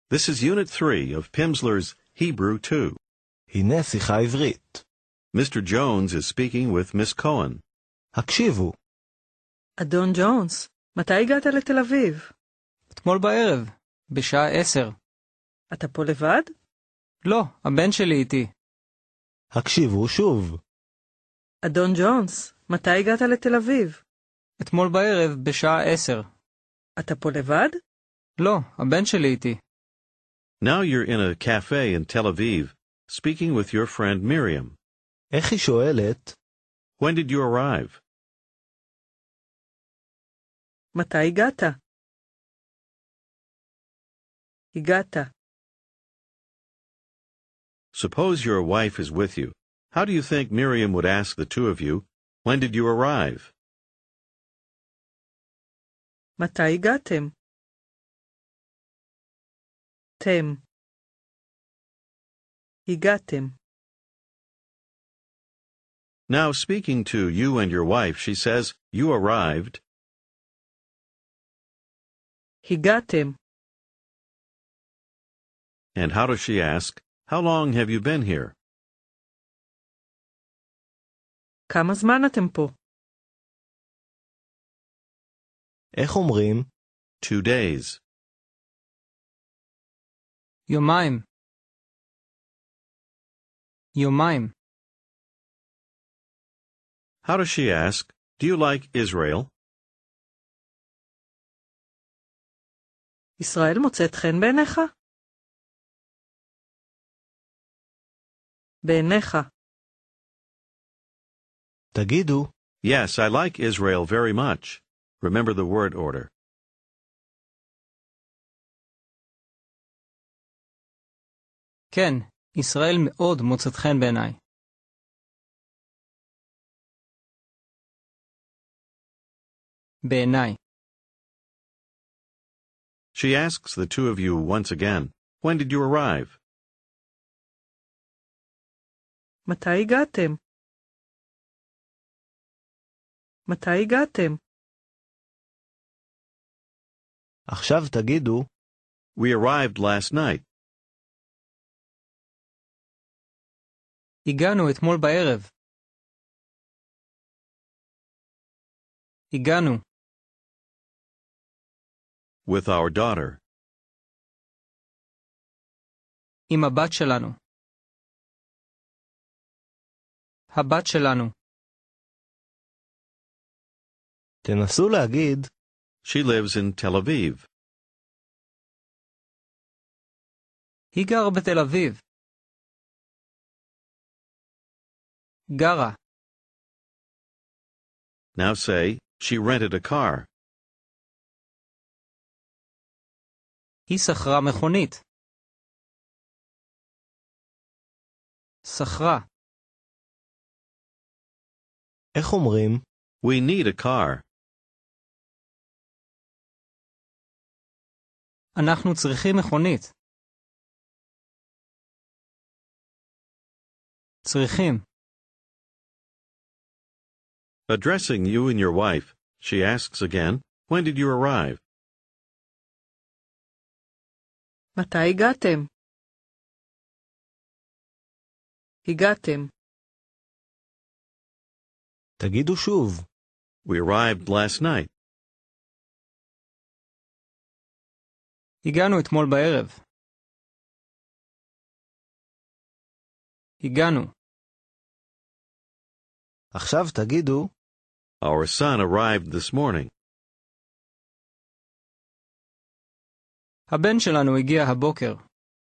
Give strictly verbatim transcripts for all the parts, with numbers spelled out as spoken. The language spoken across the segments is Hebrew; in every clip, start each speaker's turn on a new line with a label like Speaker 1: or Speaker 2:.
Speaker 1: This is Unit three of Pimsleur's Hebrew two.
Speaker 2: הנה שיחה עברית.
Speaker 1: Mister Jones is speaking with Miss Cohen.
Speaker 2: הקשיבו.
Speaker 3: אדון ג'ונס, מתי הגעת לתל אביב?
Speaker 4: אתמול בערב, בשעה עשר.
Speaker 3: אתה פה לבד?
Speaker 4: לא, הבן שלי איתי.
Speaker 2: הקשיבו שוב.
Speaker 3: אדון ג'ונס, מתי הגעת לתל אביב?
Speaker 4: אתמול בערב, בשעה עשר.
Speaker 3: אתה פה לבד?
Speaker 4: לא, הבן שלי איתי.
Speaker 1: Now you're in a cafe in Tel Aviv, speaking with your friend Miriam.
Speaker 2: איך היא שואלת?
Speaker 1: When did you arrive?
Speaker 3: מתי הגעת? הגעת.
Speaker 1: Suppose your wife is with you. How do you think Miriam would ask the two of you, when did you arrive?
Speaker 3: מתי הגעתם? תם. הגעתם.
Speaker 1: Now, speaking to you and your wife, she says, you arrived.
Speaker 3: הגעתם.
Speaker 1: And how does she ask, how long have you been here?
Speaker 3: כמה זמן אתם פה?
Speaker 2: איך אומרים?
Speaker 1: Two days.
Speaker 4: יומיים. יומיים.
Speaker 1: How does she ask, do you like Israel?
Speaker 3: ישראל מוצאת חן בעיניך? בעיניך.
Speaker 2: תגידו.
Speaker 1: Yes, I like Israel very much. Remember the word order.
Speaker 4: כן, ישראל מאוד מוצאת חן בעיניי. בעיניי.
Speaker 1: She asks the two of you once again, when did you arrive?
Speaker 3: מתי הגעתם? מתי הגעתם?
Speaker 2: עכשיו תגידו.
Speaker 1: We arrived last night.
Speaker 4: הגענו אתמול בערב. הגענו.
Speaker 1: With our daughter.
Speaker 4: עם הבת שלנו. הבת שלנו.
Speaker 2: תנסו להגיד.
Speaker 1: She lives in Tel Aviv.
Speaker 4: היא גרה בתל אביב. גרה.
Speaker 1: Now say, she rented a car.
Speaker 4: היא שכרה מכונית. שכרה.
Speaker 2: איך אומרים?
Speaker 1: We need a car.
Speaker 4: אנחנו צריכים מכונית. צריכים.
Speaker 1: Addressing you and your wife, she asks again, when did you arrive?
Speaker 3: מתי הגעתם? הגעתם.
Speaker 2: תגידו שוב.
Speaker 1: We arrived last night.
Speaker 4: הגענו אתמול בערב. הגענו.
Speaker 2: עכשיו תגידו.
Speaker 1: Our son arrived this morning.
Speaker 4: הבן שלנו הגיע הבוקר.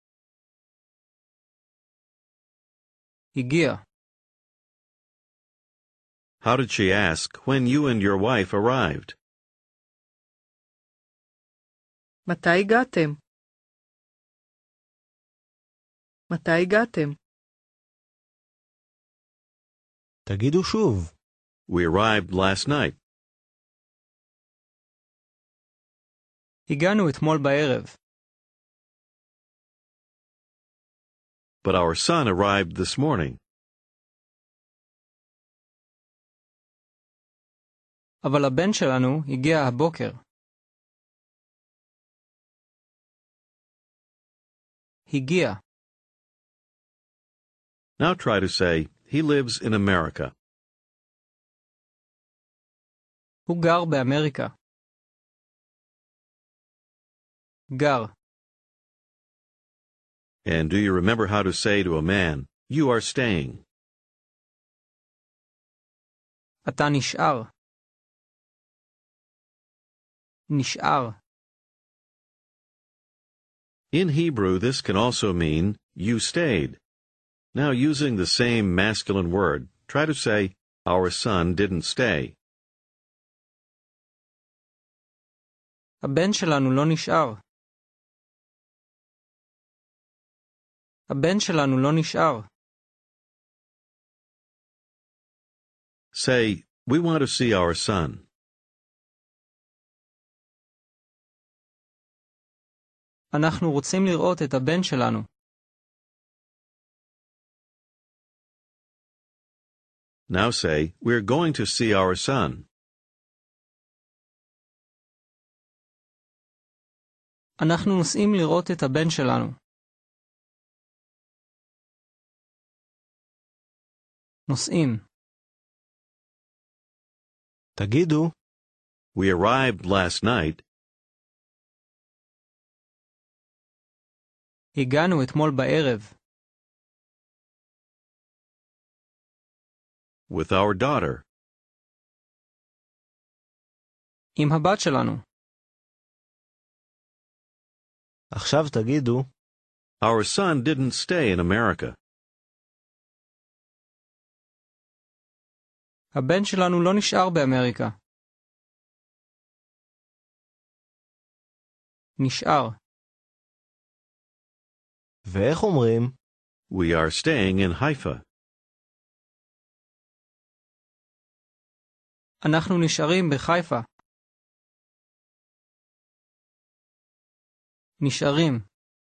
Speaker 4: הגיע.
Speaker 1: How did she ask when you and your wife arrived?
Speaker 3: מתי הגעתם? מתי הגעתם?
Speaker 2: תגידו שוב.
Speaker 1: We arrived last night.
Speaker 4: הגענו אתמול בערב.
Speaker 1: But our son arrived this morning.
Speaker 4: אבל הבן שלנו הגיע הבוקר. הגיע.
Speaker 1: Now try to say, he lives in America.
Speaker 4: הוא גר באמריקה. גר.
Speaker 1: And do you remember how to say to a man, you are staying?
Speaker 4: אתה נשאר. נשאר.
Speaker 1: In Hebrew, this can also mean, you stayed. Now, using the same masculine word, try to say, our son didn't stay.
Speaker 4: הבן שלנו לא נשאר. הבן שלנו לא נשאר.
Speaker 1: Say, we want to see our son.
Speaker 4: אנחנו רוצים לראות את הבן שלנו.
Speaker 1: Now say, we're going to see our son.
Speaker 4: אנחנו נוסעים לראות את הבן שלנו. נוסעים.
Speaker 2: תגידו,
Speaker 1: We arrived last night.
Speaker 4: הגענו אתמול בערב.
Speaker 1: With our daughter.
Speaker 4: עם הבת שלנו.
Speaker 2: עכשיו תגידו,
Speaker 1: Our son didn't stay in America.
Speaker 4: הבן שלנו לא נשאר באמריקה. נשאר.
Speaker 2: ואיך אומרים?
Speaker 1: We are staying in Haifa.
Speaker 4: אנחנו נשארים בחיפה. נשארים.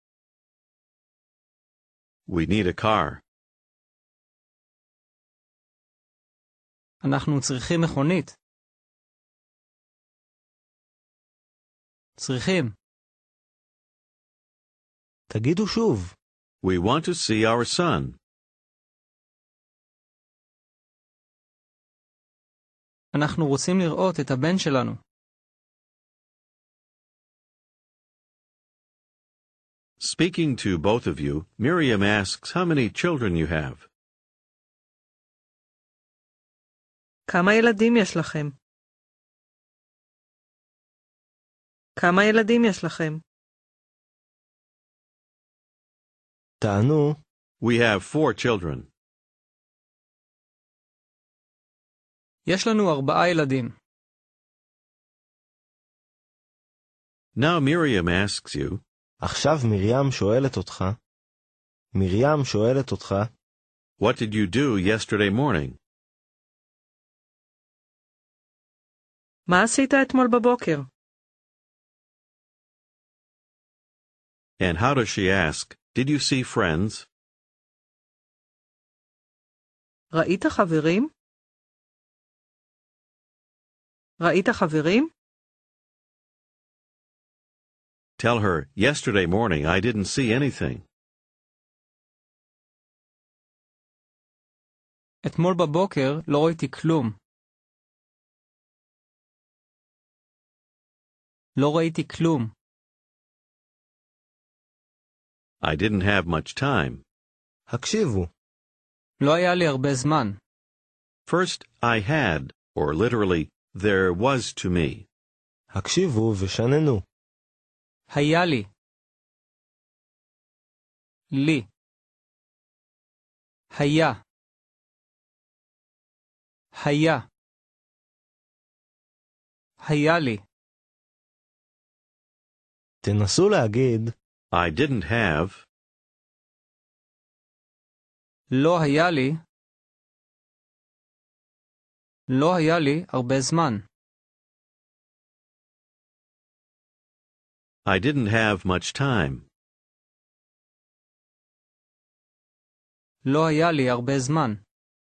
Speaker 1: We need a car.
Speaker 4: אנחנו צריכים מכונית. צריכים.
Speaker 2: תגידו שוב.
Speaker 1: We want to see our son.
Speaker 4: אנחנו רוצים לראות את הבן שלנו.
Speaker 1: Speaking to both of you, Miriam asks how many children you have.
Speaker 3: כמה ילדים יש לכם? כמה ילדים יש לכם?
Speaker 2: תענו,
Speaker 1: We have four children.
Speaker 4: יש לנו ארבעה ילדים.
Speaker 1: Now Miriam asks you,
Speaker 2: עכשיו מרים שואלת אותך. מרים שואלת אותך,
Speaker 1: what did you do yesterday morning?
Speaker 3: מה עשית אתמול בבוקר?
Speaker 1: And how does she ask, did you see friends?
Speaker 3: ראית חברים? ראית חברים?
Speaker 1: Tell her, yesterday morning I didn't see anything.
Speaker 4: אתמול בבוקר לא ראיתי כלום. לא ראיתי כלום.
Speaker 1: I didn't have much time.
Speaker 2: הקשיבו.
Speaker 4: לא היה לי הרבה זמן.
Speaker 1: First, I had, or literally, there was to me.
Speaker 2: הקשיבו ושננו.
Speaker 4: היה לי. לי. היה. היה. היה לי.
Speaker 2: תנסו להגיד,
Speaker 1: I didn't have,
Speaker 4: לא היה לי. לא היה לי הרבה זמן.
Speaker 1: I didn't have much time.
Speaker 4: לא היה לי הרבה זמן.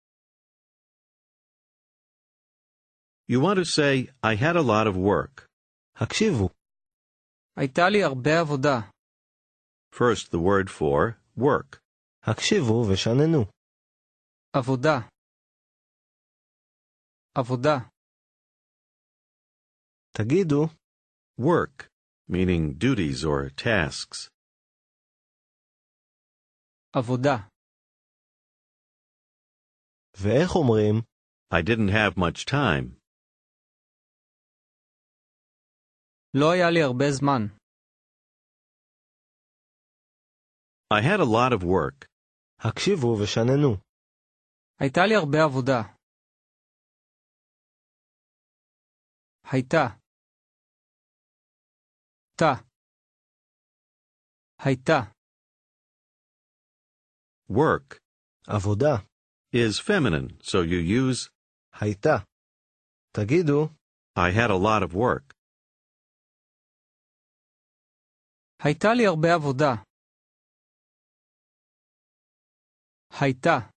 Speaker 1: You want to say, I had a lot of work.
Speaker 2: הקשיבו.
Speaker 4: הייתה לי הרבה עבודה.
Speaker 1: First, the word for work.
Speaker 2: הקשיבו ושננו.
Speaker 4: עבודה. עבודה.
Speaker 2: תגידו,
Speaker 1: Work, meaning duties or tasks.
Speaker 4: עבודה.
Speaker 2: ואיך אומרים?
Speaker 1: I didn't have much time.
Speaker 4: לא היה לי הרבה זמן.
Speaker 1: I had a lot of work.
Speaker 2: הקשיבו ושננו.
Speaker 4: הייתה לי הרבה עבודה. הייתה. תה. הייתה.
Speaker 1: Work
Speaker 2: עבודה.
Speaker 1: is feminine, so you use
Speaker 2: הייתה. תגידו,
Speaker 1: I had a lot of work.
Speaker 4: הייתה לי הרבה עבודה. הייתה.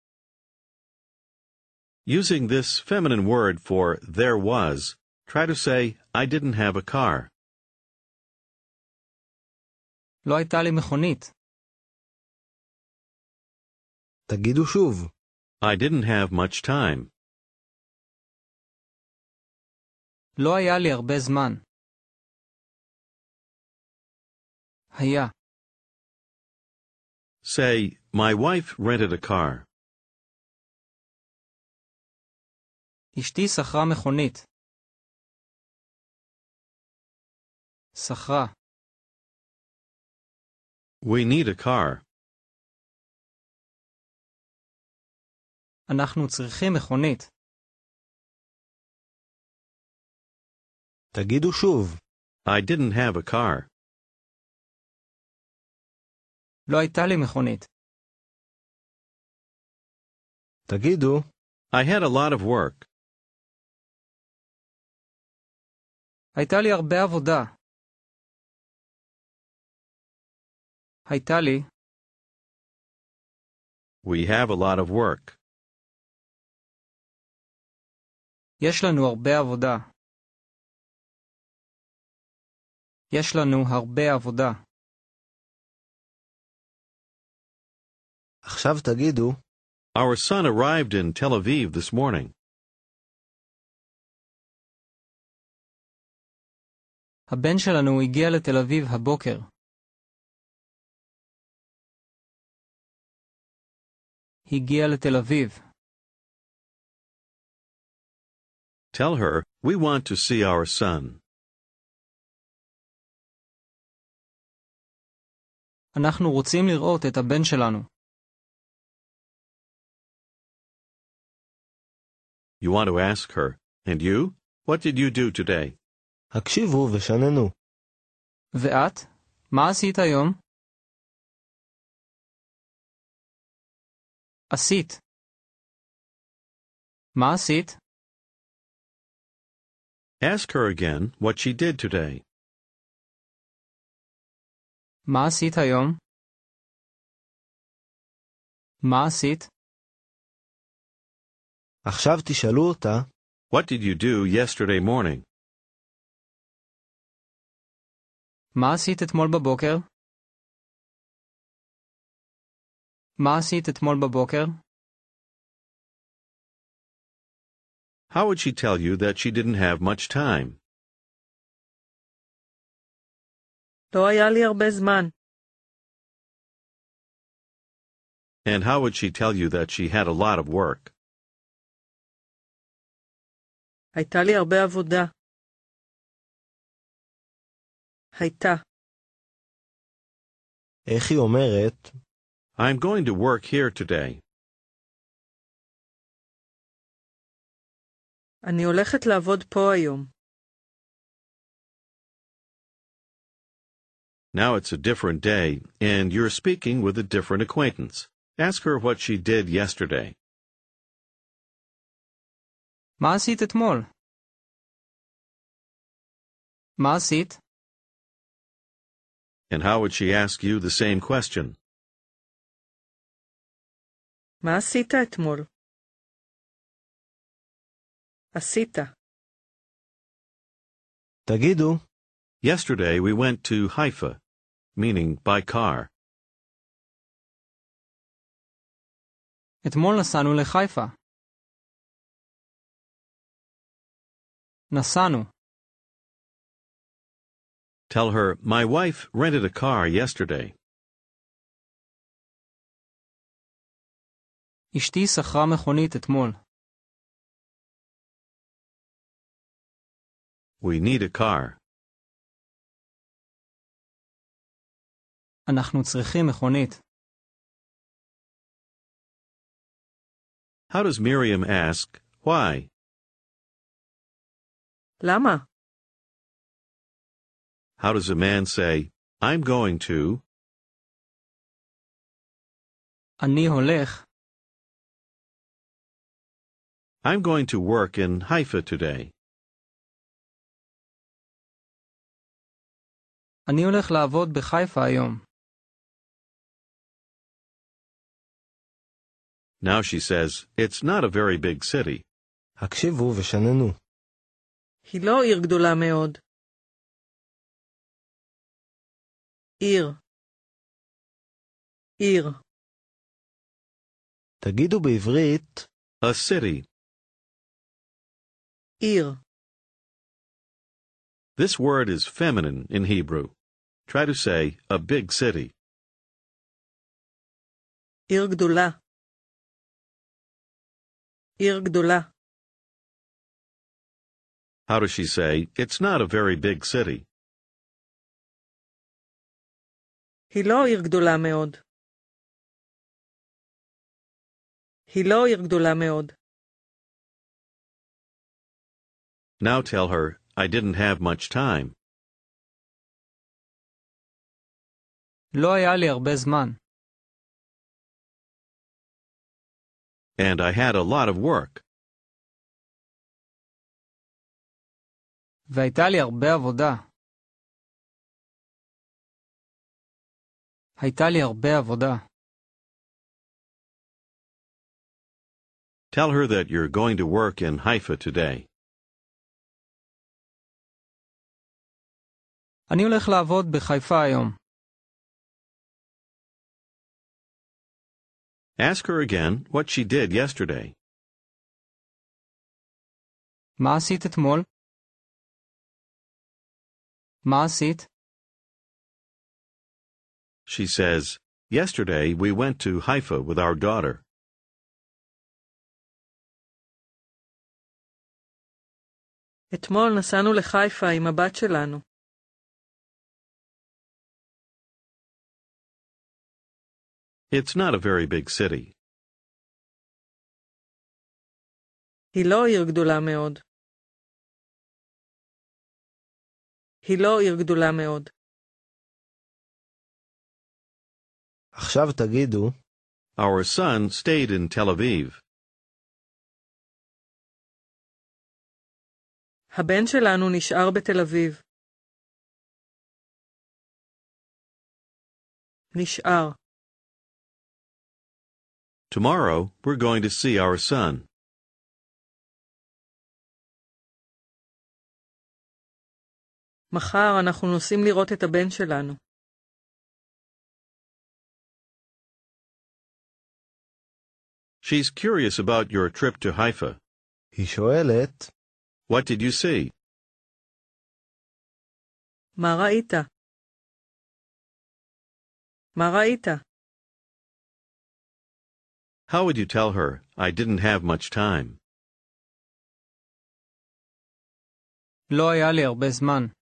Speaker 1: Using this feminine word for there was, try to say, I didn't have a car.
Speaker 4: לא הייתה לי מכונית.
Speaker 2: תגידו שוב.
Speaker 1: I didn't have much time.
Speaker 4: לא היה לי הרבה זמן. היה.
Speaker 1: Say, my wife rented a car.
Speaker 4: אשתי שכרה מכונית. שכרה.
Speaker 1: We need a car.
Speaker 4: אנחנו צריכים מכונית.
Speaker 2: תגידו שוב.
Speaker 1: I didn't have a car.
Speaker 4: לא הייתה לי מכונית.
Speaker 2: תגידו,
Speaker 1: I had a lot of work.
Speaker 4: הייתה לי הרבה עבודה. הייתה לי.
Speaker 1: We have a lot of work.
Speaker 4: יש לנו הרבה עבודה. יש לנו הרבה עבודה.
Speaker 2: עכשיו תגידו,
Speaker 1: Our son arrived in Tel Aviv this morning.
Speaker 4: הבן שלנו הגיע לתל אביב הבוקר. הגיע לתל אביב.
Speaker 1: Tell her, we want to see our son.
Speaker 4: אנחנו רוצים לראות את הבן שלנו.
Speaker 1: You want to ask her, and you? What did you do today?
Speaker 2: הקשיבו ושננו.
Speaker 4: ואת? מה עשית היום? עשית. מה עשית?
Speaker 1: Ask her again what she did today.
Speaker 4: מה עשית היום? מה עשית?
Speaker 2: עכשיו תשאלו אותה,
Speaker 1: What did you do yesterday morning?
Speaker 4: מה עשית אתמול בבוקר? מה עשית אתמול בבוקר?
Speaker 1: How would she tell you that she didn't have much time?
Speaker 3: לא היה לי הרבה זמן.
Speaker 1: And how would she tell you that she had a lot of work?
Speaker 3: הייתה לי הרבה עבודה. הייתה.
Speaker 2: איך היא אומרת?
Speaker 1: I'm going to work here today.
Speaker 3: אני הולכת לעבוד פה היום.
Speaker 1: Now it's a different day, and you're speaking with a different acquaintance. Ask her what she did yesterday.
Speaker 4: מה עשית אתמול? מה עשית?
Speaker 1: And how would she ask you the same question?
Speaker 3: מה עשית אתמול? עשית.
Speaker 2: תגידו,
Speaker 1: Yesterday we went to Haifa. meaning by car.
Speaker 4: אתמול נסענו לחיפה. נסענו.
Speaker 1: Tell her, my wife rented a car yesterday.
Speaker 4: אשתי שכרה מכונית אתמול.
Speaker 1: We need a car.
Speaker 4: אנחנו צריכים מכונית.
Speaker 1: How does Miriam ask, why?
Speaker 3: למה?
Speaker 1: How does a man say, I'm going to?
Speaker 4: אני הולך.
Speaker 1: I'm going to work in Haifa today.
Speaker 4: אני הולך לעבוד בחיפה היום.
Speaker 1: Now she says, it's not a very big city.
Speaker 2: הקשיבו ושננו.
Speaker 3: היא לא עיר גדולה מאוד. עיר. עיר.
Speaker 2: תגידו בעברית,
Speaker 1: A city.
Speaker 3: עיר.
Speaker 1: This word is feminine in Hebrew. Try to say, a big city.
Speaker 3: עיר גדולה. עיר גדולה.
Speaker 1: How does she say, it's not a very big city?
Speaker 3: היא לא עיר גדולה מאוד. היא לא עיר גדולה מאוד.
Speaker 1: Now tell her, I didn't have much time.
Speaker 4: לא היה לי הרבה זמן.
Speaker 1: And I had a lot of work.
Speaker 4: והייתה לי הרבה עבודה. הייתה לי הרבה עבודה.
Speaker 1: Tell her that you're going to work in Haifa today.
Speaker 4: אני הולך לעבוד בחיפה היום.
Speaker 1: Ask her again what she did yesterday.
Speaker 4: מה עשית אתמול? מה עשית?
Speaker 1: She says, yesterday we went to Haifa with our daughter.
Speaker 3: אתמול נסענו לחיפה עם הבת שלנו.
Speaker 1: It's not a very big city.
Speaker 3: היא לא עיר גדולה מאוד. היא לא עיר גדולה מאוד.
Speaker 2: עכשיו תגידו,
Speaker 1: Our son stayed in Tel Aviv.
Speaker 3: הבן שלנו נשאר בתל אביב. נשאר.
Speaker 1: Tomorrow we're going to see our son.
Speaker 3: מחר אנחנו נוסעים לראות את הבן שלנו.
Speaker 1: She's curious about your trip to Haifa.
Speaker 2: היא שואלת,
Speaker 1: What did you see?
Speaker 3: מה ראית? מה ראית?
Speaker 1: How would you tell her, I didn't have much time?
Speaker 4: לא היה לי הרבה זמן.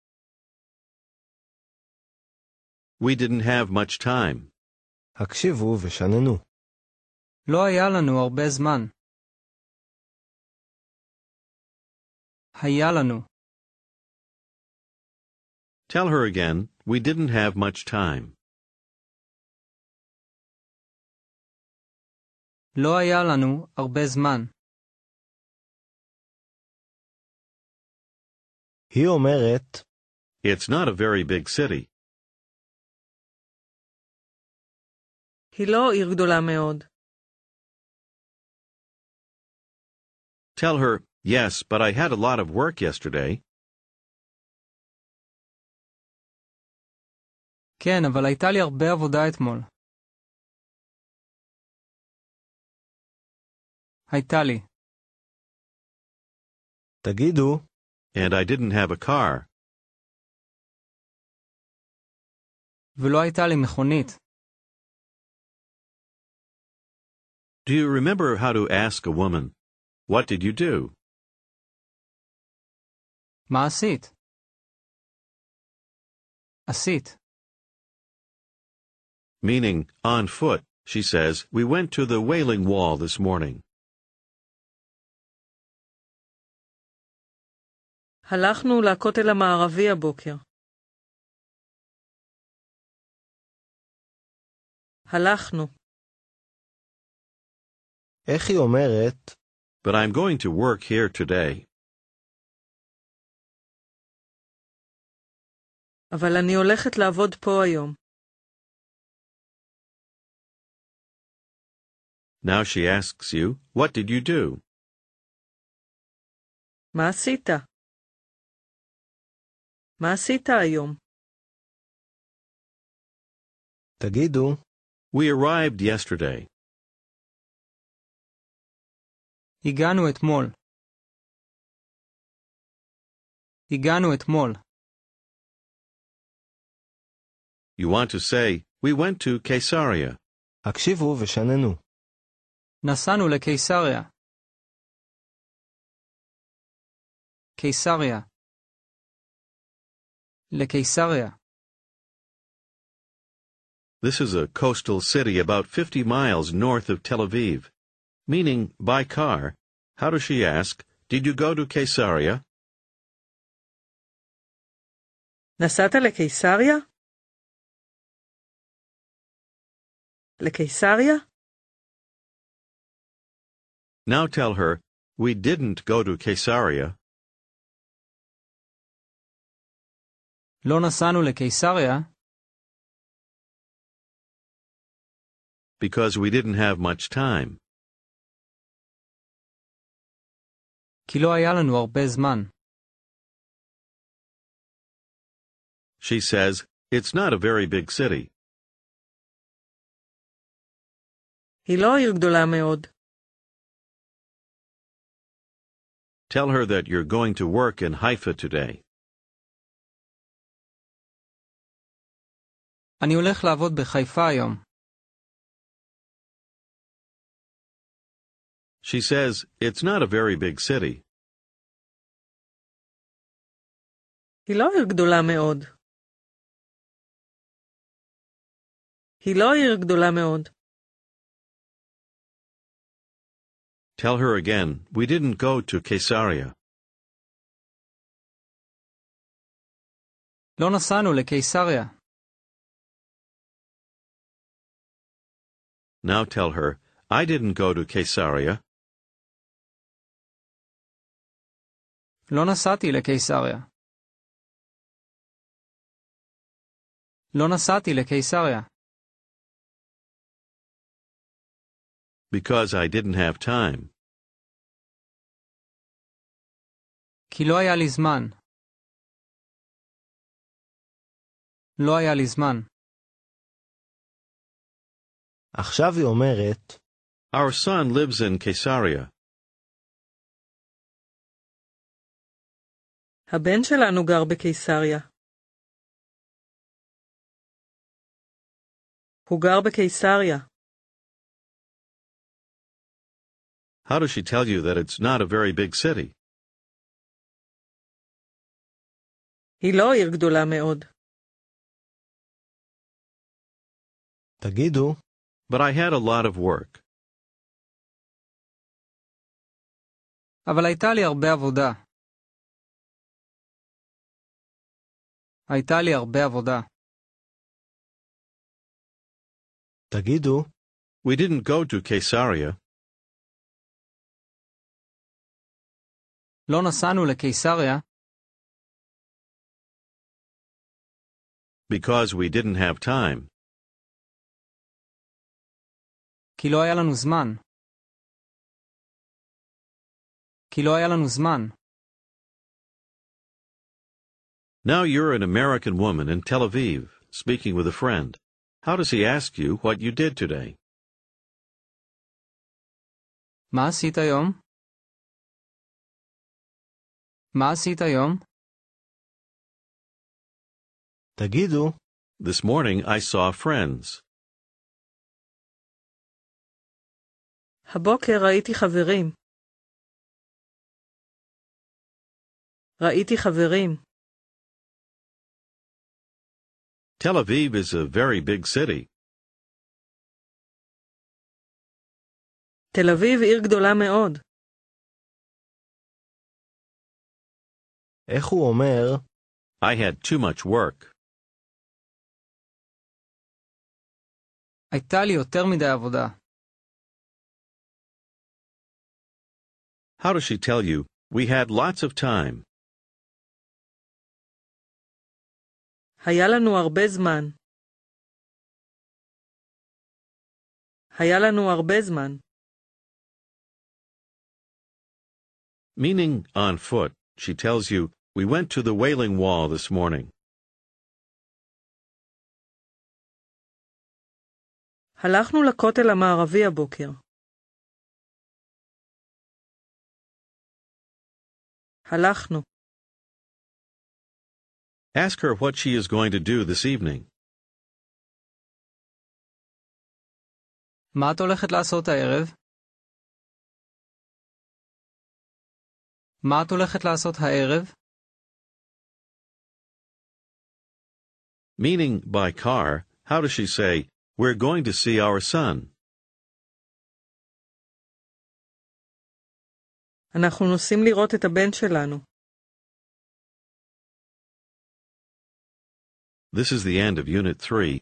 Speaker 1: We didn't have much time.
Speaker 2: הקשיבו ושננו.
Speaker 4: לא היה לנו הרבה זמן. היה לנו.
Speaker 1: Tell her again, we didn't have much time.
Speaker 4: לא היה לנו הרבה זמן.
Speaker 2: היא אומרת,
Speaker 1: It's not a very big city.
Speaker 3: היא לא עיר גדולה מאוד.
Speaker 1: Tell her, yes, but I had a lot of work yesterday.
Speaker 4: כן, אבל הייתה לי הרבה עבודה אתמול. הייתה לי.
Speaker 2: תגידו,
Speaker 1: And I didn't have a car.
Speaker 4: ולא הייתה לי מכונית.
Speaker 1: Do you remember how to ask a woman, "What did you do?"
Speaker 4: מה עשית? עשית.
Speaker 1: Meaning, on foot, she says, "We went to the Wailing Wall this morning."
Speaker 3: הלכנו לכותל המערבי הבוקר. הלכנו.
Speaker 2: איך היא אומרת?
Speaker 1: But I'm going to work here today.
Speaker 3: אבל אני הולכת לעבוד פה היום.
Speaker 1: Now she asks you, "What did you do?"
Speaker 3: מה עשית? מה עשית היום?
Speaker 2: תגידו,
Speaker 1: We arrived yesterday.
Speaker 4: הגענו אתמול. הגענו אתמול.
Speaker 1: You want to say, "We went to Caesarea."
Speaker 2: הקשיבו ושננו.
Speaker 4: נסענו לקיסריה. קיסריה. לקיסריה.
Speaker 1: This is a coastal city about fifty miles north of Tel Aviv. Meaning, by car, how does she ask, "Did you go to Caesarea?"
Speaker 3: נסעת לקיסריה? לקיסריה?
Speaker 1: Now tell her, "We didn't go to Caesarea."
Speaker 4: לא נסענו לקיסריה,
Speaker 1: Because we didn't have much time.
Speaker 4: כי לא היה לנו הרבה זמן.
Speaker 1: She says, "It's not a very big city."
Speaker 3: היא לא עיר גדולה מאוד.
Speaker 1: Tell her that you're going to work in Haifa today.
Speaker 4: אני הולך לעבוד בחיפה היום.
Speaker 1: She says, "It's not a very big city."
Speaker 3: היא לא עיר גדולה מאוד. היא לא עיר גדולה מאוד.
Speaker 1: Tell her again, "We didn't go to Caesarea."
Speaker 4: לא נסענו לקיסריה.
Speaker 1: Now tell her, "I didn't go to Caesarea."
Speaker 4: לא נסעתי לקיסריה. לא נסעתי לקיסריה.
Speaker 1: Because I didn't have time.
Speaker 4: כי לא היה לי זמן. לא היה לי זמן.
Speaker 2: עכשיו היא אומרת,
Speaker 1: Our son lives in Caesarea.
Speaker 3: הבן שלנו גר בקיסריה. הוא גר בקיסריה.
Speaker 1: How does she tell you that it's not a very big city?
Speaker 3: היא לא עיר גדולה מאוד.
Speaker 2: תגידו,
Speaker 1: But I had a lot of work.
Speaker 4: אבל הייתה לי הרבה עבודה. הייתה לי הרבה עבודה.
Speaker 2: תגידו,
Speaker 1: We didn't go to Caesarea.
Speaker 4: לא נסענו לקיסריה,
Speaker 1: Because we didn't have time.
Speaker 4: כי לא היה לנו זמן. כי לא היה לנו זמן.
Speaker 1: Now you're an American woman in Tel Aviv. speaking with a friend. How does he ask you what you did today?
Speaker 4: מה עשית היום? מה עשית היום?
Speaker 2: תגידו,
Speaker 1: This morning I saw friends.
Speaker 3: הבוקר ראיתי חברים. ראיתי חברים.
Speaker 1: Tel Aviv is a very big city.
Speaker 3: תל אביב עיר גדולה מאוד.
Speaker 2: איך הוא אומר?
Speaker 1: I had too much work.
Speaker 4: הייתה לי יותר מדי עבודה.
Speaker 1: How does she tell you, we had lots of time?
Speaker 3: היה לנו הרבה זמן. היה לנו הרבה זמן.
Speaker 1: Meaning on foot, she tells you, we went to the Wailing Wall this morning.
Speaker 3: הלכנו לכותל המערבי הבוקר. הלכנו.
Speaker 1: Ask her what she is going to do this evening.
Speaker 4: מה את הולכת לעשות הערב? מה את הולכת לעשות הערב?
Speaker 1: Meaning by car, how does she say, we're going to see our son?
Speaker 3: אנחנו נוסעים לראות את הבן שלנו.
Speaker 1: This is the end of Unit three.